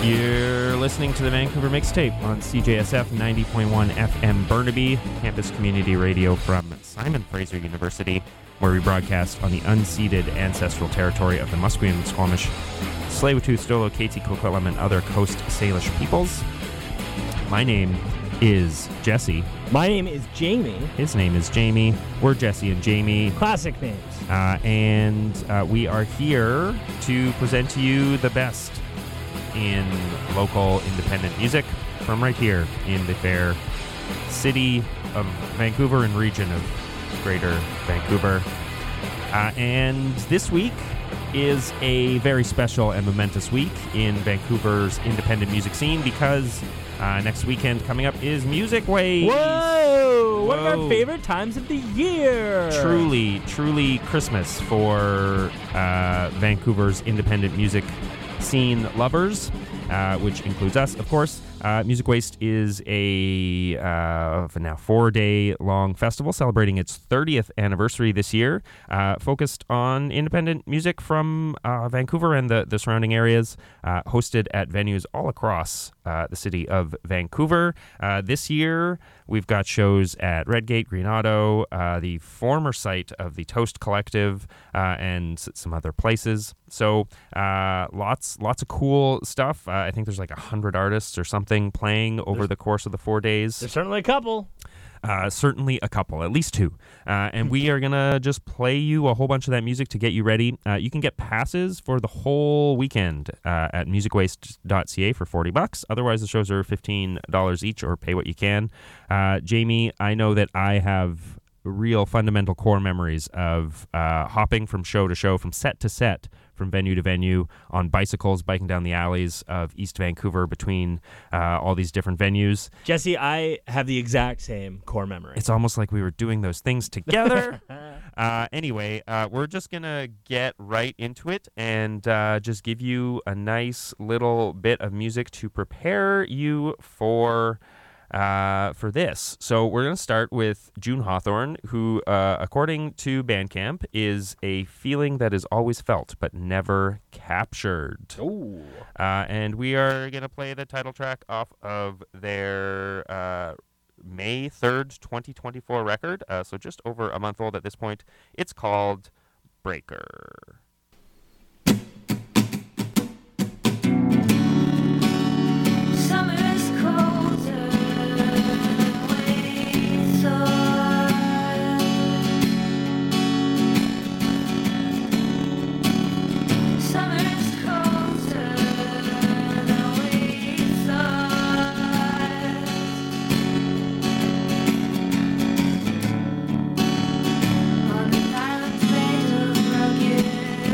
You're listening to the Vancouver Mixtape on CJSF 90.1 FM Burnaby, campus community radio from Simon Fraser University, where we broadcast on the unceded ancestral territory of the Musqueam, Squamish, Tsleil-Waututh, Stolo, Métis, Coquitlam, and other Coast Salish peoples. My name is Jesse. My name is Jamie. His name is Jamie. We're Jesse and Jamie. Classic names. And we are here to present to you the best in local independent music from right here in the fair city of Vancouver and region of Greater Vancouver. And this week is a very special and momentous week in Vancouver's independent music scene because next weekend coming up is Music Waste. Whoa! One of our favorite times of the year. Truly Christmas for Vancouver's independent music scene lovers, which includes us, of course. Music Waste is a now 4-day-long festival celebrating its 30th anniversary this year, focused on independent music from Vancouver and the surrounding areas, hosted at venues all across the city of Vancouver. This year, we've got shows at Redgate, Green Auto, the former site of the Toast Collective, and some other places. So lots of cool stuff. I think there's like 100 artists or something playing over the course of the 4 days. There's certainly a couple. Certainly a couple, at least two. And we are going to just play you a whole bunch of that music to get you ready. You can get passes for the whole weekend at musicwaste.ca for $40. Otherwise, the shows are $15 each, or pay what you can. Jamie, I know that I have real fundamental core memories of hopping from show to show, from set to set, from venue to venue, on bicycles, biking down the alleys of East Vancouver between all these different venues. Jesse, I have the exact same core memory. It's almost like we were doing those things together. Anyway, we're just going to get right into it and just give you a nice little bit of music to prepare you for this. So we're going to start with June Hawthorne, who, according to Bandcamp, is a feeling that is always felt but never captured. Ooh. And we are going to play the title track off of their May 3rd, 2024 record, so just over a month old at this point. It's called Breaker. On the island made of rugged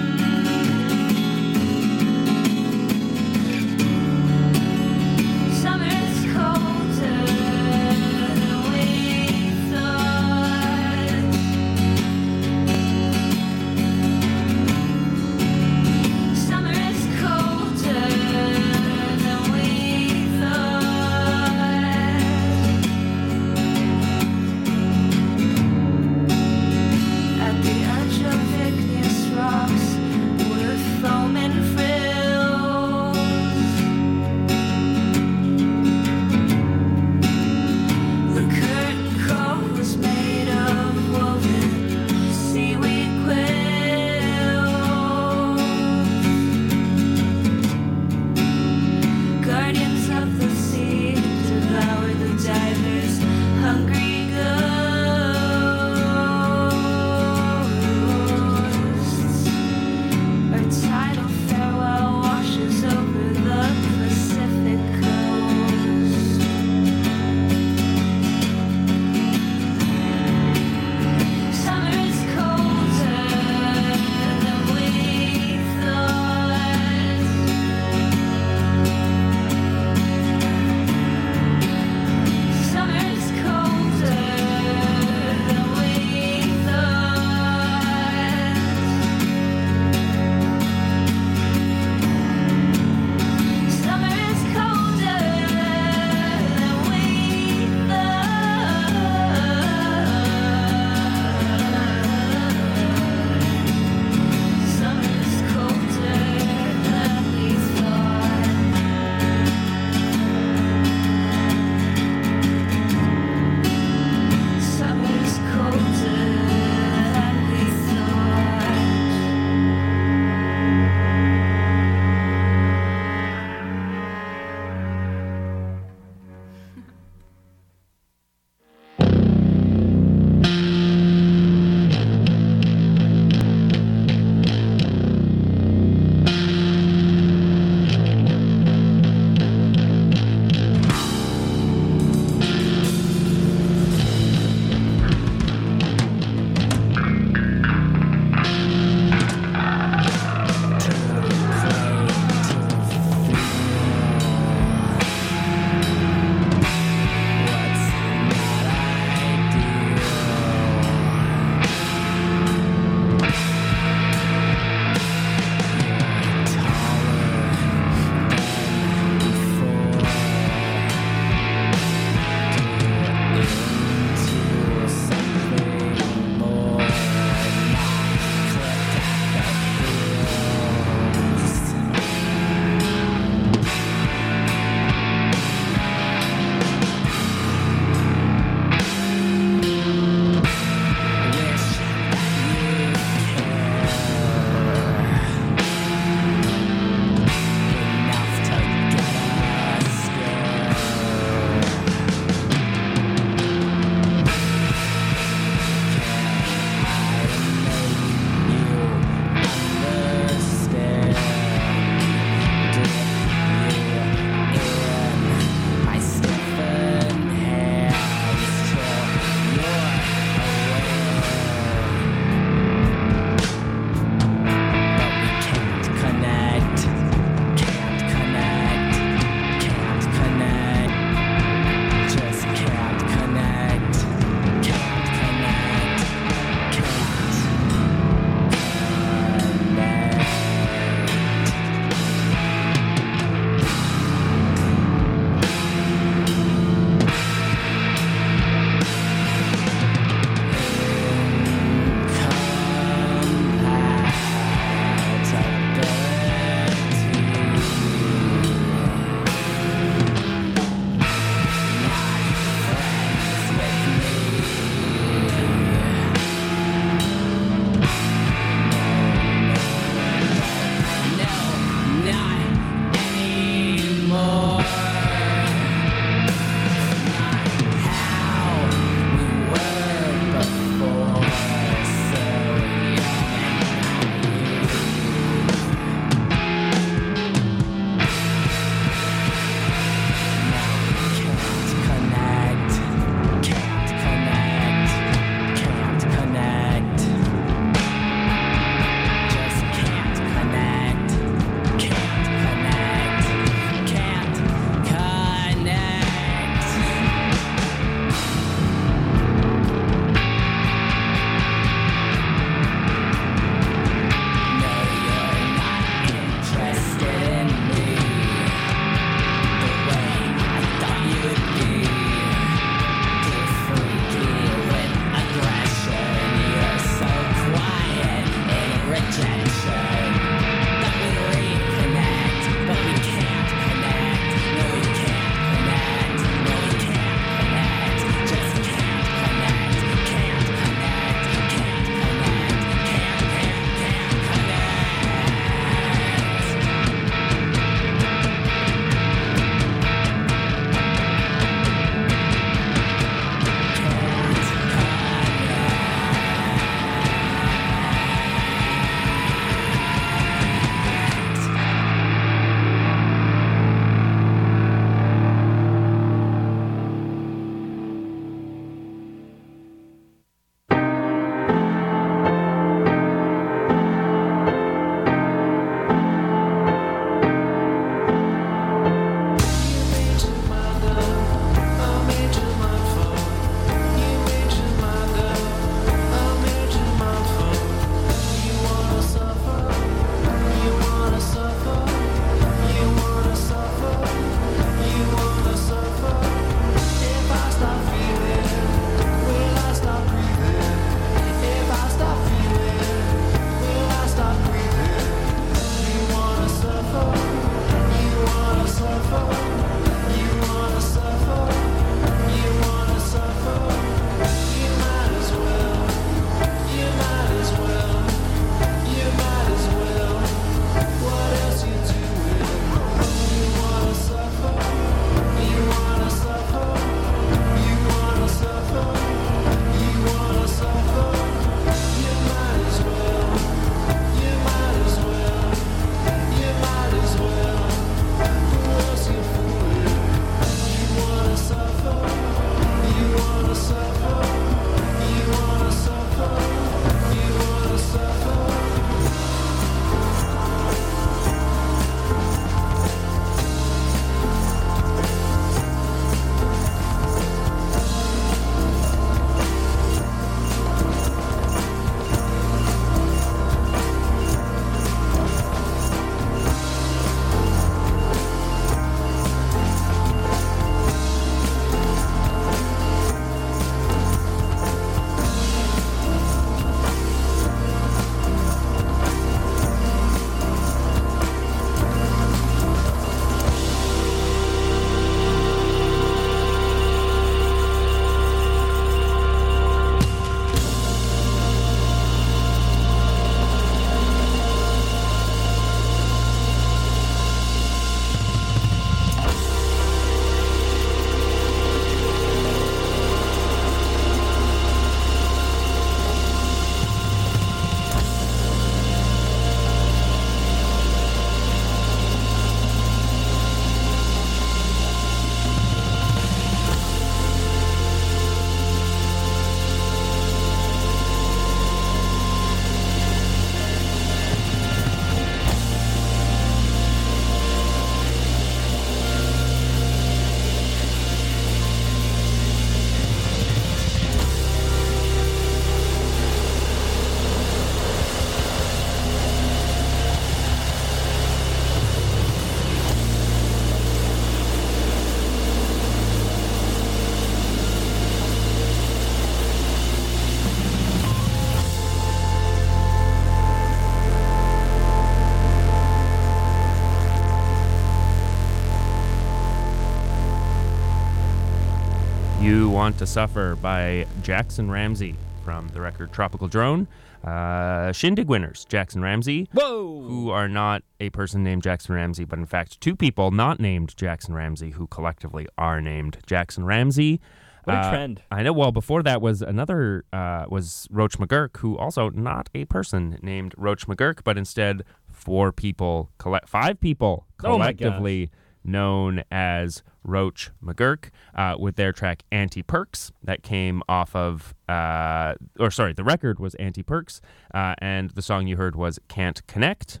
Want to Suffer by Jackson Ramsey from the record Tropical Drone. Shindig winners, Jackson Ramsey, Whoa! who are not a person named Jackson Ramsey, but in fact two people not named Jackson Ramsey who collectively are named Jackson Ramsey. What a trend. I know. Well, before that was another, was Roach McGurk, who also not a person named Roach McGurk, but instead five people collectively known as Roach McGurk, with their track Anti-Perks that came off of, the record was Anti-Perks, and the song you heard was Can't Connect.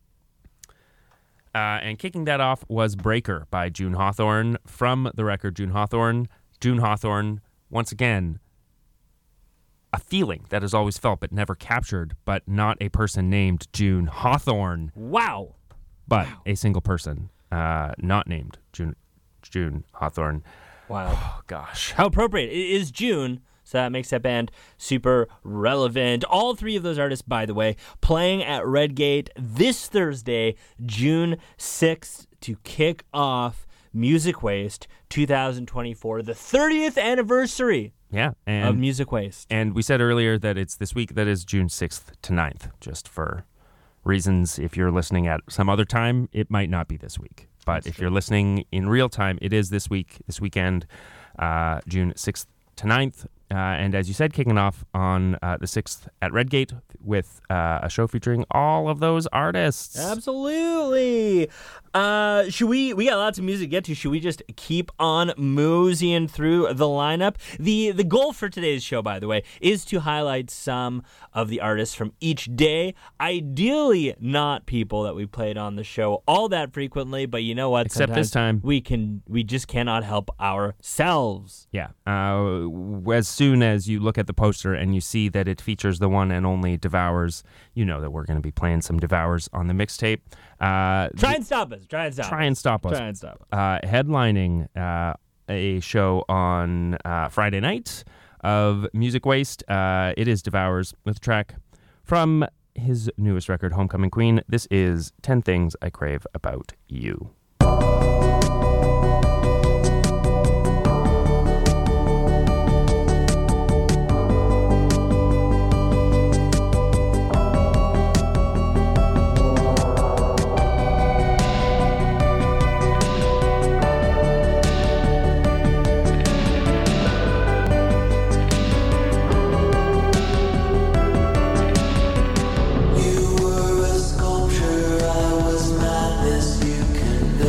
And kicking that off was Breaker by June Hawthorne from the record June Hawthorne. June Hawthorne, once again, a feeling that is always felt but never captured, but not a person named June Hawthorne. Wow. But a single person, not named June Hawthorne. Wow. Oh, gosh. How appropriate. It is June, so that makes that band super relevant. All three of those artists, by the way, playing at Redgate this Thursday, June 6th, to kick off Music Waste 2024, the 30th anniversary of Music Waste. And we said earlier that it's this week. That is June 6th to 9th, just for reasons. If you're listening at some other time, it might not be this week. But if you're listening in real time, it is this weekend, June 6th to 9th. And as you said, kicking off on the 6th at Redgate with a show featuring all of those artists. Absolutely. We got lots of music to get to. Should we just keep on moseying through the lineup? The goal for today's show, by the way, is to highlight some of the artists from each day. Ideally, not people that we played on the show all that frequently, but you know what? Except this time. We just cannot help ourselves. Yeah. As soon as you look at the poster and you see that it features the one and only Devours, you know that we're going to be playing some Devours on the mixtape. Try and stop us. Headlining a show on Friday night of Music Waste. It is Devours with a track from his newest record, Homecoming Queen. This is 10 Things I Crave About You. You were a sculpture, I was madness, you can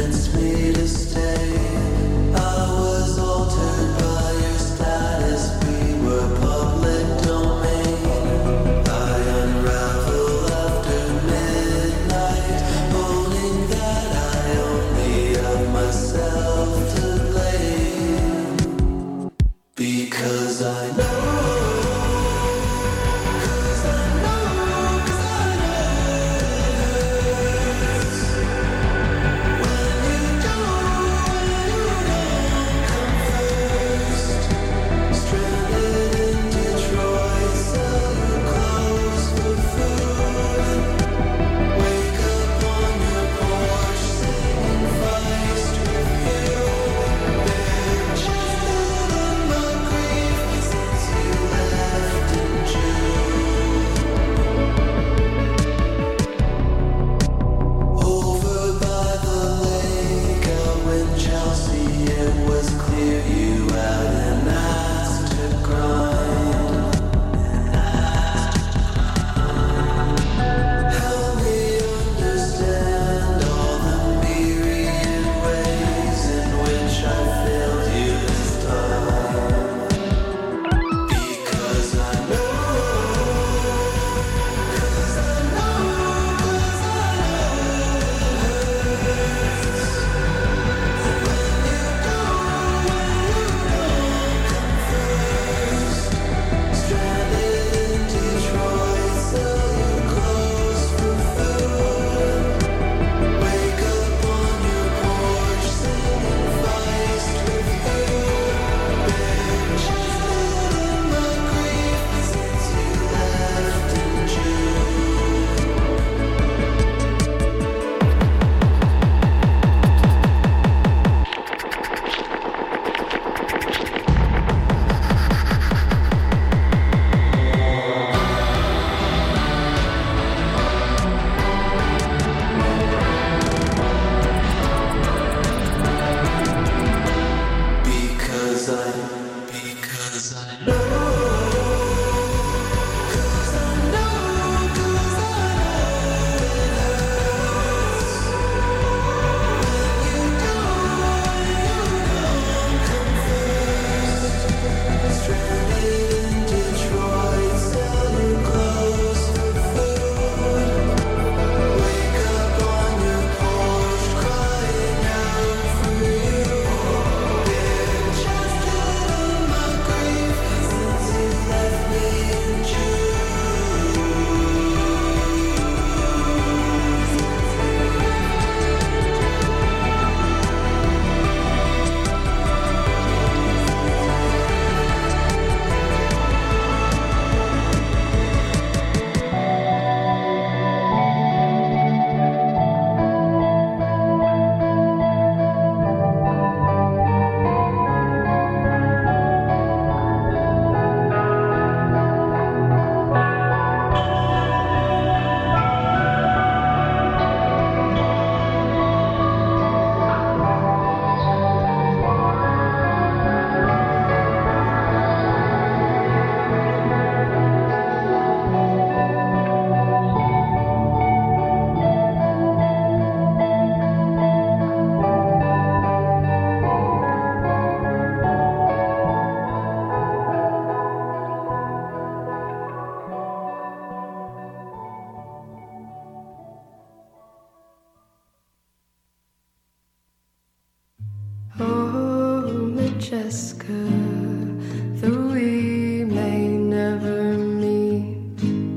Jessica, though we may never meet.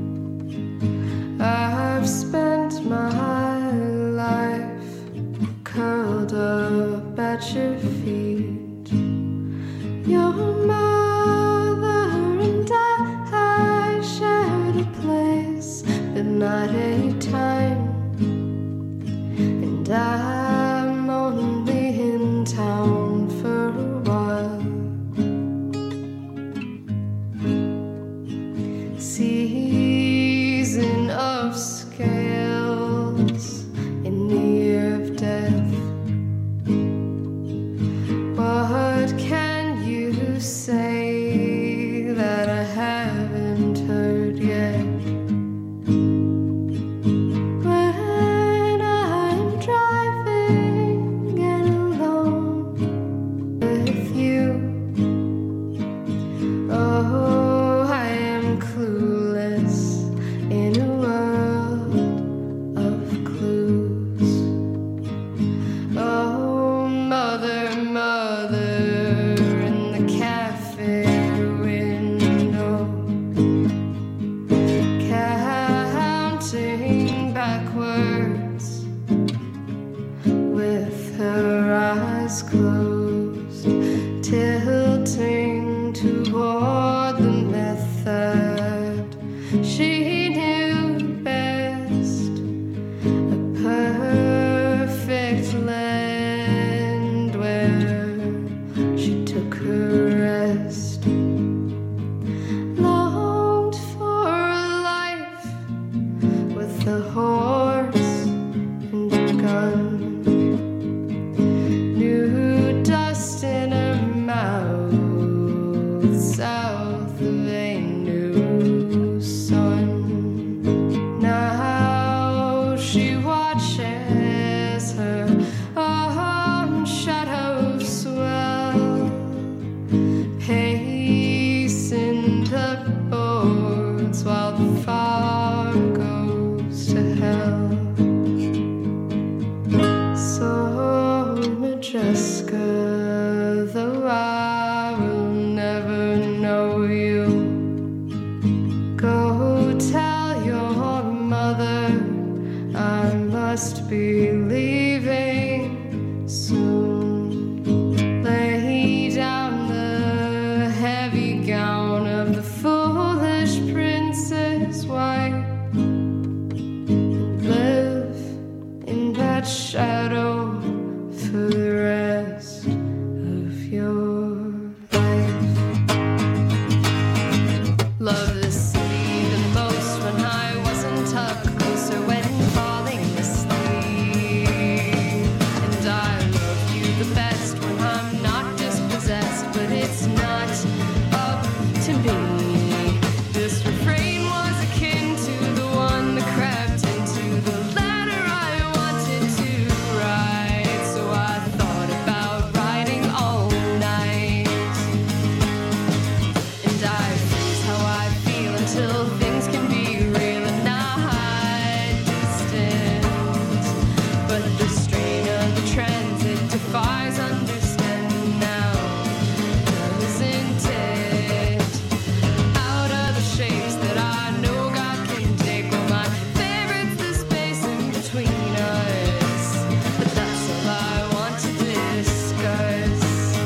I've spent my life curled up at your feet. Your mother and I shared a place, but not a time. And I'm only in town for a while. Season of scales in the year of death. What can you say that I haven't heard yet? When I'm driving and alone with you, oh, I am clueless in a world of clues. Oh, mother, mother, in the cafe window, counting backwards with her eyes closed, tilting toward the method she knew best, a perfect land where she took her rest. Longed for a life with a horse and a gun, new dust in her mouth, south of a new sun. Now she watches her own shadow swell, pacing the boards while the far goes to hell. So, Jessica, though I will never know you, go tell your mother I must be leaving soon. Lay down the heavy gown of the foolish princess white, and live in that shadow for the rest of your life. Love this city the most when I wasn't up closer when falling asleep. And I love you the best when I'm not dispossessed, but it's not up to me. This refrain was akin to the one that crept into the letter I wanted to write. So I thought about writing all night, and I freeze how I feel until things can be real and not distant. But the strain of the transit defies understanding now, doesn't it? Out of the shapes that I know God can take. Well, my favorite's the space in between us, but that's all I want to discuss.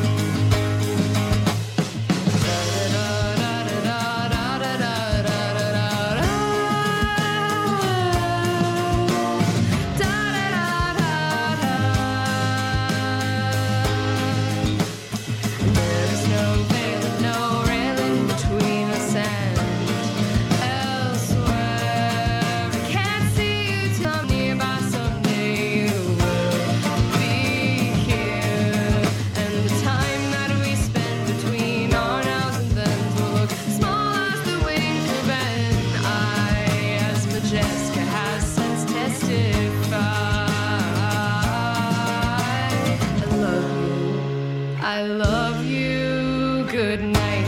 There's no veil and no railing between us and elsewhere. I can't see you till I'm nearby. Someday you will be here, and the time that we spend between our nows and thens will look small as the wink of an eye, as Majeska has since testified. I love you, good night.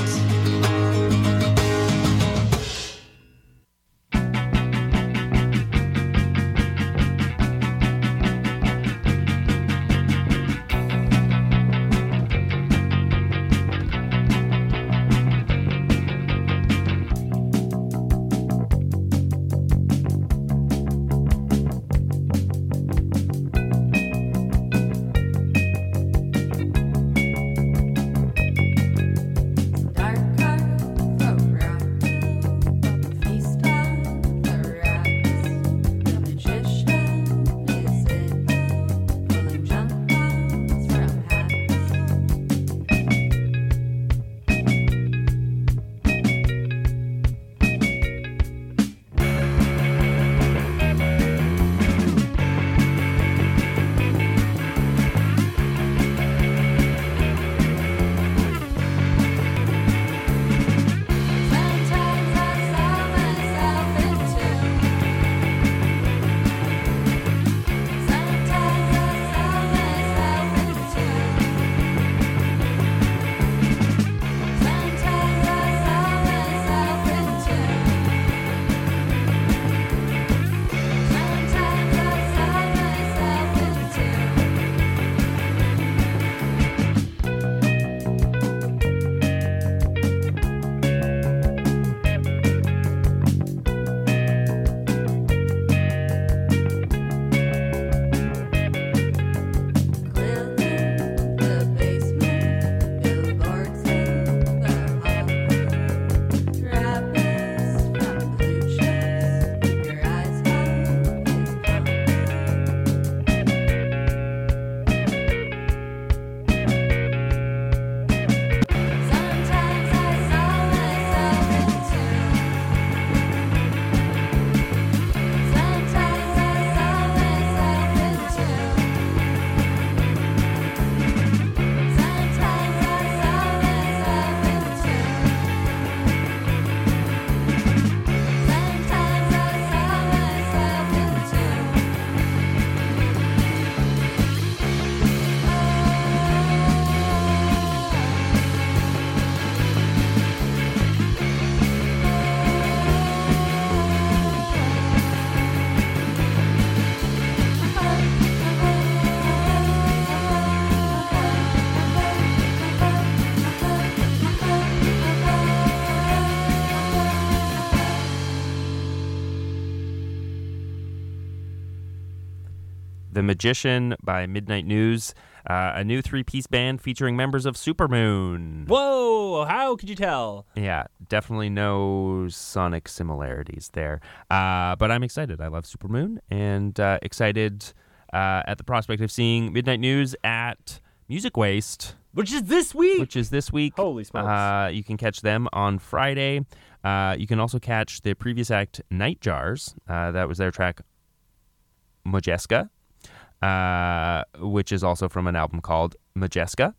The Magician by Midnight News, a new 3-piece band featuring members of Supermoon. Whoa! How could you tell? Yeah, definitely no sonic similarities there. But I'm excited. I love Supermoon, and excited at the prospect of seeing Midnight News at Music Waste. Which is this week. Holy smokes. You can catch them on Friday. You can also catch the previous act, Nightjars. That was their track, Majeska, which is also from an album called Majeska,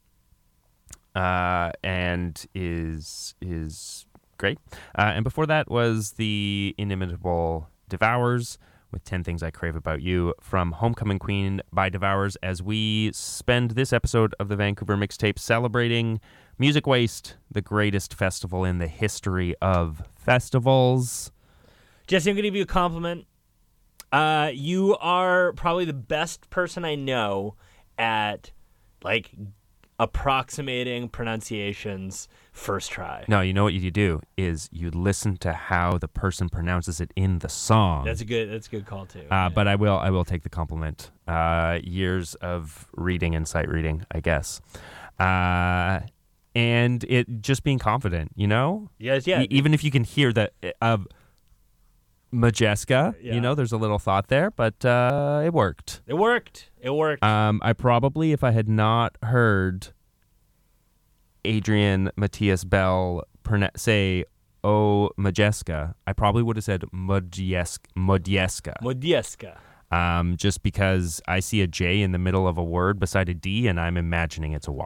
and is great. And before that was the inimitable Devours with 10 Things I Crave About You from Homecoming Queen by Devours, as we spend this episode of the Vancouver Mixtape celebrating Music Waste, the greatest festival in the history of festivals. Jesse, I'm going to give you a compliment. You are probably the best person I know at, like, approximating pronunciations first try. No, you know what you do is you listen to how the person pronounces it in the song. That's a good call too. But I will take the compliment. Years of reading and sight reading, I guess. And it just being confident, you know? Yes, yeah. Even if you can hear that of Majeska, you know, there's a little thought there, but it worked. It worked. I probably, if I had not heard Adrian Matthias Bell say, "Oh, Majeska," I probably would have said Modjeska. Just because I see a J in the middle of a word beside a D, and I'm imagining it's a Y.